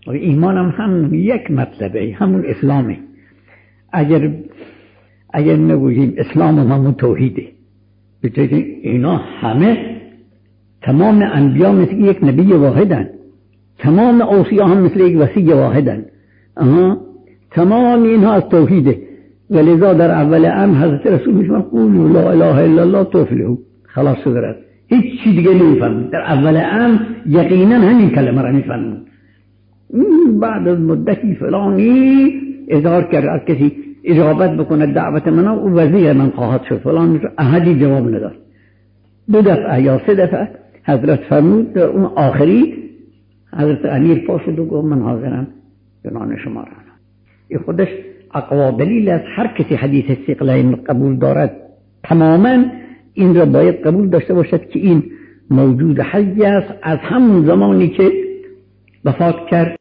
ایمان هم یک مطلبه، همون اسلامه. اگر نگوییم اسلام همون توحیده، بگید اینا همه تمام انبیا مثل یک نبی واحدن، تمام اوصیا هم مثل یک وصی واحدن، تمام اینها از توحیده. ولذا در اول امر حضرت رسول میشون قولوا لا اله الا الله تفلحوا، خلاص شد، هیچ چیز دیگه نمیفهمید. در اول امر یقینا همین کلمه را میفهمید. بعد از مدتی فلانی اظهار کرد، از کسی اجابت بکنه دعوت من او وزیر من خواهد شد فلان، احدی جواب نداد. 2 دفعه یا 3 دفعه حضرت فرمود، در اون آخری حضرت امیر پا شد و گفت من حاضرم جنان شما را. این خودش اقوا دلیل است. هر کسی حدیث ثقلین قبول دارد تماما این را باید قبول داشته باشد که این موجود حی است از همون زمانی که وفات کرد.